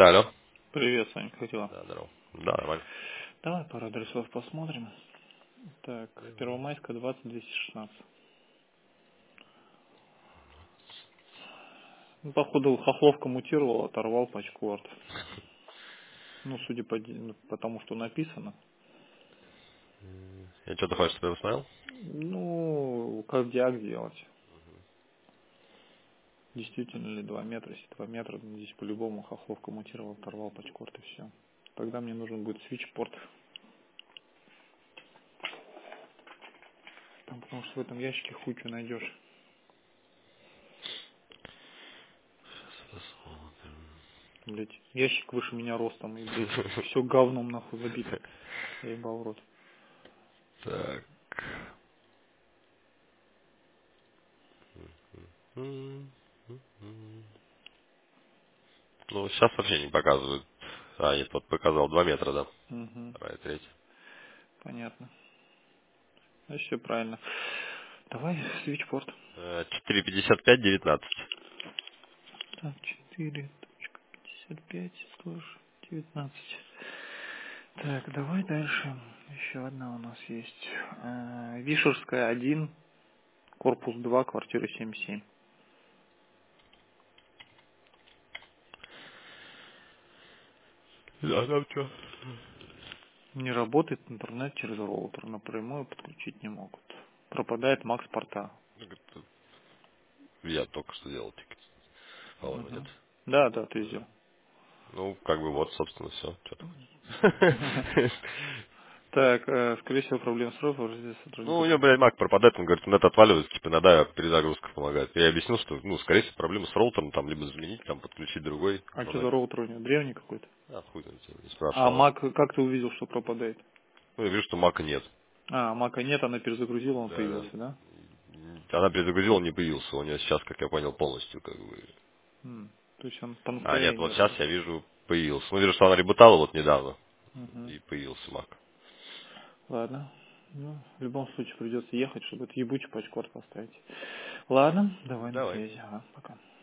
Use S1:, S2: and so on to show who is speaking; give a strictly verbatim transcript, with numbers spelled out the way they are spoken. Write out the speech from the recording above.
S1: Да, алло.
S2: Привет, Сань, как дела?
S1: Да, здорово. Да, нормально.
S2: Давай пару адресов посмотрим. Так, Первомайская, двадцать, двести шестнадцать. Ну, походу, Хохловка мутировал, оторвал пачкорд. Ну, судя по, де- ну, по тому, что написано.
S1: Я что-то хочешь, чтобы я посмотрел?
S2: Ну, как диаг делать? Действительно ли два метра? Если два метра, ну, здесь по-любому Хохловка мутировал, оторвал пачкорд и все. Тогда мне нужен будет свитчпорт. Там, потому что в этом ящике хуй что найдешь. Блять, ящик выше меня ростом, и, блядь, все говном нахуй забито. Я ебал в рот.
S1: Так. М, м. Ну, сейчас вообще не показывают. А, нет, вот показал два метра, да.
S2: Угу,
S1: Вторая, третья.
S2: понятно. Ну, все правильно. Давай свитчпорт.
S1: Э, четыре пятьдесят пять девятнадцать.
S2: Так, четыре пятьдесят пять, тоже девятнадцать. Так, давай дальше. Еще одна у нас есть. Э, Вишерская, один, корпус два, квартира семь семь.
S1: Да, там что?
S2: Не работает интернет через роутер. Напрямую подключить не могут. Пропадает макс порта.
S1: Я только что делал тикет. По-моему, нет.
S2: Мгм. Да, да, ты
S1: Да.
S2: сделал.
S1: Ну, как бы вот, собственно, все. Что там?
S2: Так, э, скорее всего, проблема с роутером. Здесь
S1: Ну, у
S2: сотрудник.
S1: него, блядь, Mac пропадает, он говорит, нет, отваливается, типа, иногда перезагрузка помогает. Я объяснил, что, ну, скорее всего, проблема с роутером, там, либо заменить, там, подключить другой.
S2: А что
S1: Он,
S2: за роутер у него? Древний какой-то?
S1: а, хуй там тебя не
S2: А
S1: спрашивал.
S2: Мак, как ты увидел, что пропадает?
S1: Ну, я вижу, что Мака нет.
S2: А, Мака нет, она перезагрузила, он
S1: Да, да.
S2: появился, да?
S1: Она перезагрузила, он не появился. У нее сейчас, как я понял, полностью, как бы.
S2: М, То есть он по
S1: А, нет, вот
S2: настроению
S1: сейчас
S2: там.
S1: я вижу, появился. Ну, вижу, что она ребутала вот недавно,
S2: Мгм.
S1: и появился Мак.
S2: Ладно. Ну, в любом случае придется ехать, чтобы этот ебучий пачкорд поставить. Ладно, давай на
S1: Давай.
S2: связи. Ага, пока.